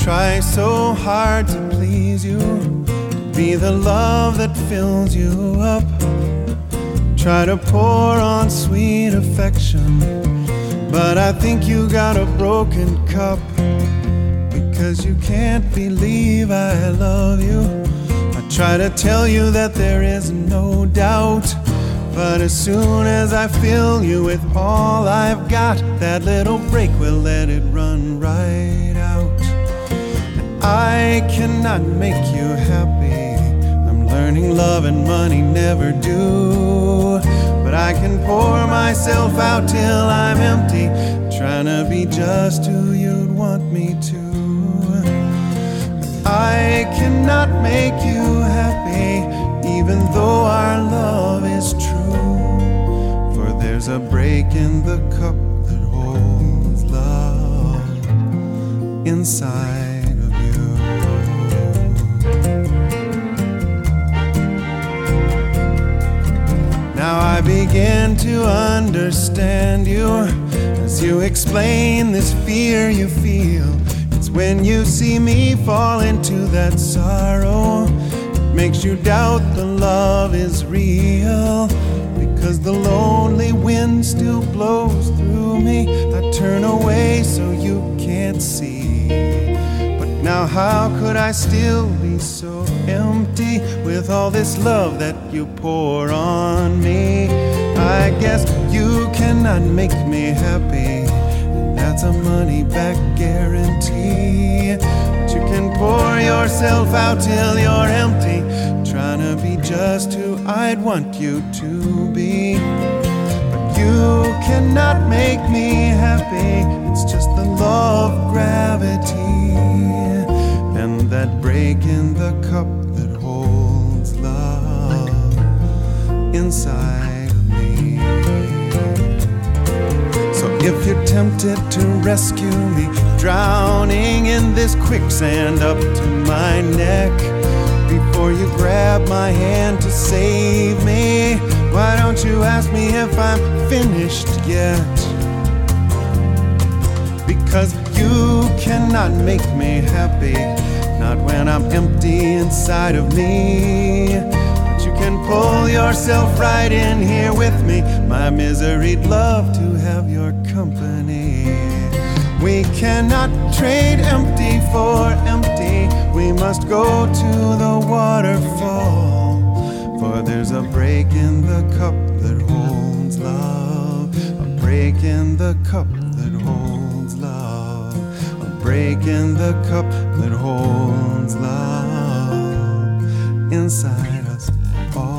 try so hard to please you, to be the love that fills you up. Try to pour on sweet affection, but I think you got a broken cup. Because you can't believe I love you. I try to tell you that there is no doubt, but as soon as I fill you with all I've got, that little break will let it run right out. I cannot make you happy. I'm learning love and money never do. But I can pour myself out till I'm empty, trying to be just who you'd want me to. I cannot make you happy, even though our love is true. For there's a break in the cup that holds love inside of you. Now I begin to understand you as you explain this fear you feel. It's when you see me fall into that sorrow, it makes you doubt the love is real. Because the lonely wind still blows through me, I turn away so you can't see. But now how could I still be so empty with all this love that you pour on me? I guess you cannot make me happy, that's a money-back guarantee. But you can pour yourself out till you're empty, trying to be just who I'd want you to be. But you cannot make me happy, it's just the law of gravity, and that break in the cup that holds love inside of me. So if you're tempted to rescue me, drowning in this quicksand up to my neck, before you grab my hand to save me, why don't you ask me if I'm finished yet? Because you cannot make me happy, not when I'm empty inside of me. But you can pull yourself right in here with me, my misery'd love to have your company. We cannot trade empty for empty, we must go to the waterfall. For there's a break in the cup that holds love, a break in the cup that holds love, a break in the cup that holds love inside us all.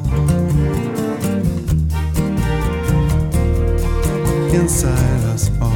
Inside us all.